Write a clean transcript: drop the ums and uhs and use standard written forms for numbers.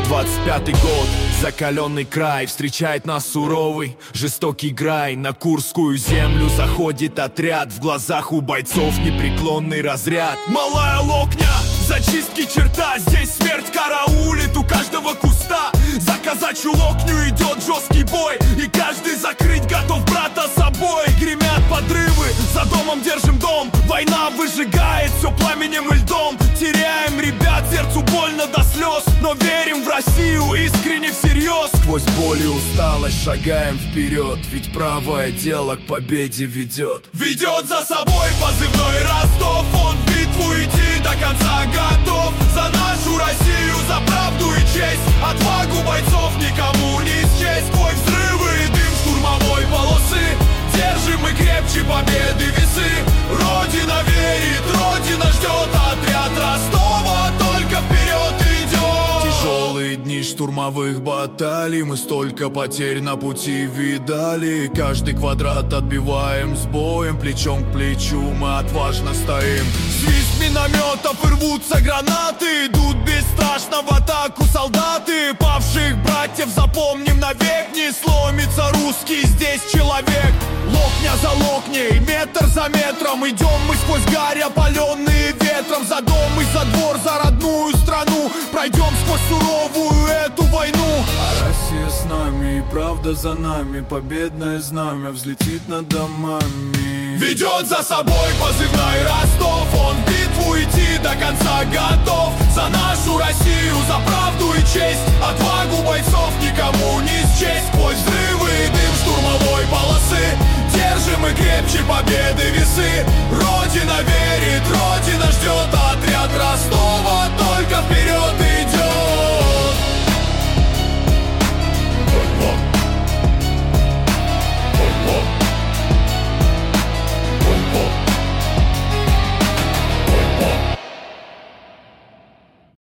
25-й год, закаленный край встречает нас суровый, жестокий грай. На Курскую землю заходит отряд, в глазах у бойцов непреклонный разряд. Малая Локня, зачистки черта, здесь смерть караулит у каждого куста. За казачью Локню идет жесткий бой, и каждый закрыть готов брата собой. Гремят подрывы, за домом держим дом, война выжигает все пламенем и льдом. Теряем ребят, сердцу больно до слез, но верим в Россию искренне всерьез. Сквозь боль и усталость шагаем вперед, ведь правое дело к победе ведет. Ведет за собой позывной Ростов, он в битву идти до конца готов. За нашу Россию, за правду и честь, отвагу бойцов никому не счесть. Сквозь взрывы и дым штурмовой полосы держим мы крепче победы весы. Родина верит, Родина ждет, отряд Ростова только вперед идет. Тяжелые дни штурмовых баталий, мы столько потерь на пути видали. Каждый квадрат отбиваем с боем, плечом к плечу мы отважно стоим. Свист минометов и рвутся гранаты, идут бесстрашно в атаку солдаты. Павших братьев запомним навек, не сломится русский здесь человек. Локня за локней, метр за метром, идем мы сквозь гарь, опаленные ветром. За дом и за двор, за родную страну, пройдем сквозь суровую эту войну. А Россия с нами, и правда за нами, победное знамя взлетит над домами. Ведет за собой позывной Ростов, он в битву идти до конца готов. За нашу Россию, за правду и честь, отвагу бойцов никому не счесть. Сквозь взрывы и дым штурмовой полосы держим мы крепче победы весы. Родина верит, Родина ждет, отряд Ростова только вперед.